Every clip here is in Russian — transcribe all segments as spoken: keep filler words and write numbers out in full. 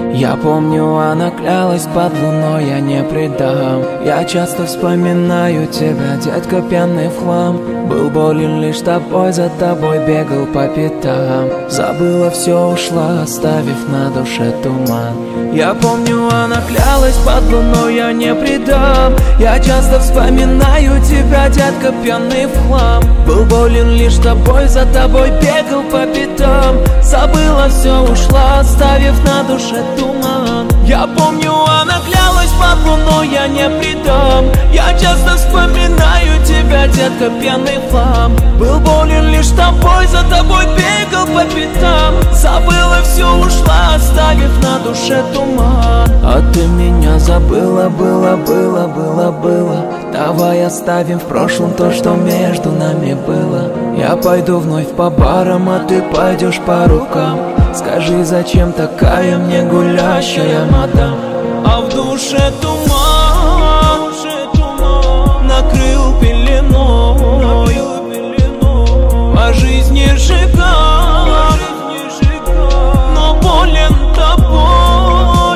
Я помню, она клялась под луной, я не предам. Я часто вспоминаю тебя, детка, пьяный в хлам. Был болен лишь тобой, за тобой бегал по пятам. Забыла все, ушла, оставив на душе туман. Я помню, она клялась под луной, я не предам. Я часто вспоминаю тебя, детка, пьяный в хлам. Был болен лишь тобой, за тобой бегал по пятам. Забыла все, ушла, оставив на душе туман. Я помню, она клялась под луной, я не предам. Я часто вспоминаю тебя, детка, пьяный в хлам. Был болен лишь тобой, за тобой бегал по пятам. Забыла все, ушла, оставив на душе туман. А ты меня забыла, было, было, было, было. Давай оставим в прошлом то, что между нами было. Я пойду вновь по барам, а ты пойдешь по рукам. Скажи, зачем такая мне гулящая мадам? А в душе туман, накрыл пеленой. По жизни сжигал, но болен тобой.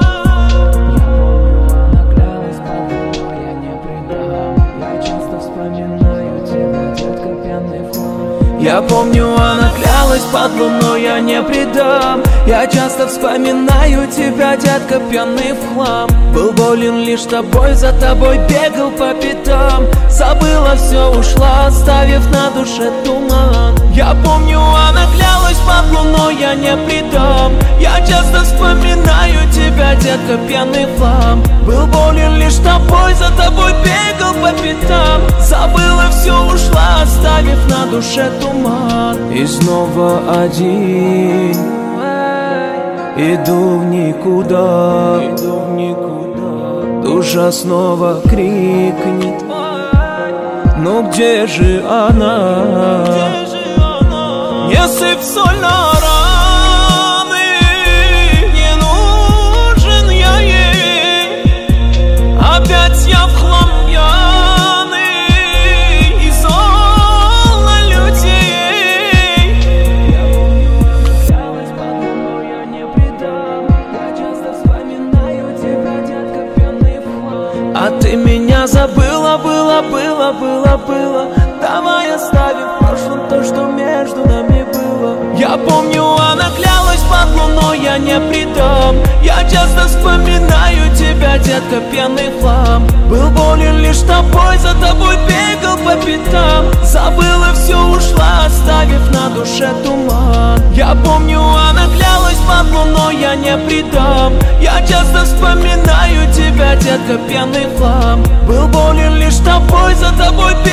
Она клялась под луной, я не предам. Я часто вспоминаю тебя, детка, пьяный в хлам. Я помню, она клялась под луной, я не предам. Я часто вспоминаю тебя, детка, пьяный в хлам. Был болен лишь тобой, за тобой бегал по пятам. Забыла все, ушла, оставив на душе туман. Я помню, она клялась под луной, я не предам. Я часто вспоминаю тебя, детка, пьяный в хлам. Был болен лишь тобой, за тобой бегал по пятам. Забыла все, ушла, оставив на душе туман. И снова один, иду в никуда, иду в никуда. Душа снова крикнет: ну где же она? Не сыпь соль на раны, не нужен я ей. Опять я в хлам пьяный и зол на людей. Я помню, она клялась под луной, я не предам. Я часто вспоминаю тебя, детка, пьяный в хлам. А ты меня забыла, было, было, было, было. Давай оставим в прошлом то, что между нами было. Я помню, она клялась под луной, я не предам. Я часто вспоминаю тебя, детка, пьяный в хлам. Был болен лишь тобой, за тобой бегал по пятам. Забыла все, ушла, оставив на душе туман. Я помню, она клялась под луной, я не предам. Я часто вспоминаю тебя, детка, пьяный в хлам. Был болен лишь тобой, за тобой